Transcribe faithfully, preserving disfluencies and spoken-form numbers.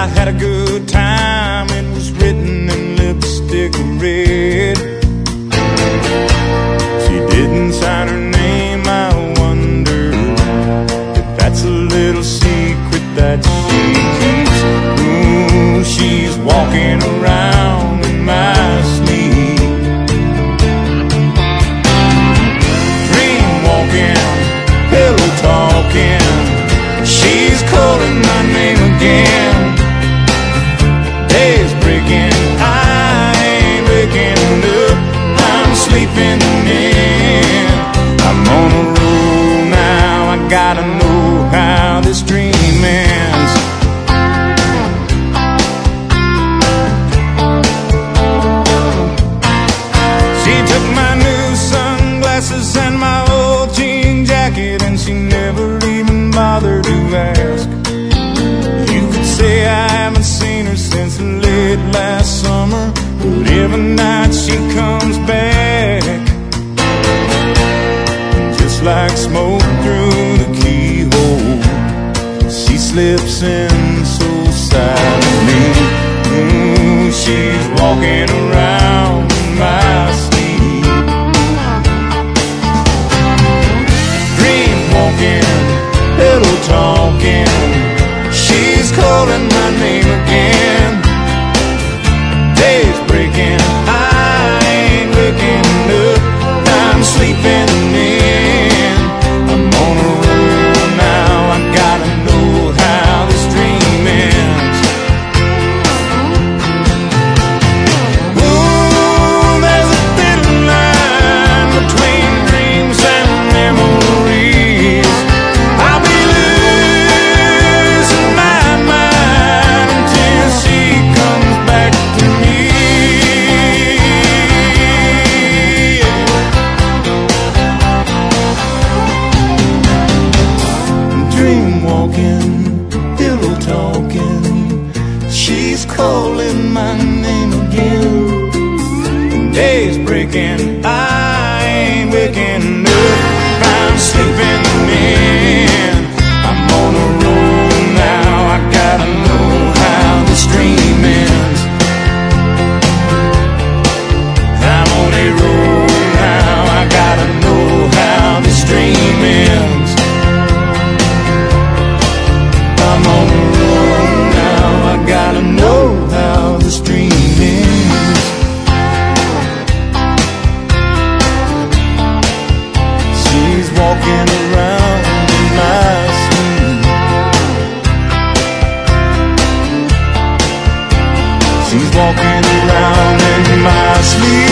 I had a good time. It was written in lipstick red. She didn't sign her name. I wonder if that's a little secret that she keeps. Ooh, she's walking around in my sleep, dream walking, pillow talking. She's calling my name again. Day's breaking, I ain't waking up. I'm sleeping in. I'm on a roll now. I gotta know how this dream ends. She took my new sunglasses and my old jean jacket, and she never even bothered to ask. You could say I haven't seen her since late last summer, but every night she comes back, just like smoke through the keyhole. She slips in so silently. Ooh, she's walking around in my sleep, dream walking, pillow talking. She's calling my name again. Day's breaking, I ain't waking up. I'm sleeping in. I'm on a roll now. I gotta know how this dream ends. Ooh, there's a thin line between dreams and memories. I'll be losing my mind until she comes back to me. Dream walking, pillow talking. She's calling my name again. Day's breaking, I ain't waking up. I'm sleeping in. I'm on a roll now. I gotta know how this dream ends. I'm on a roll now. I gotta know how this dream ends. I'm on a roll now. I gotta know how this dream ends. She's walking around in my sleep. She's walking around in my sleep.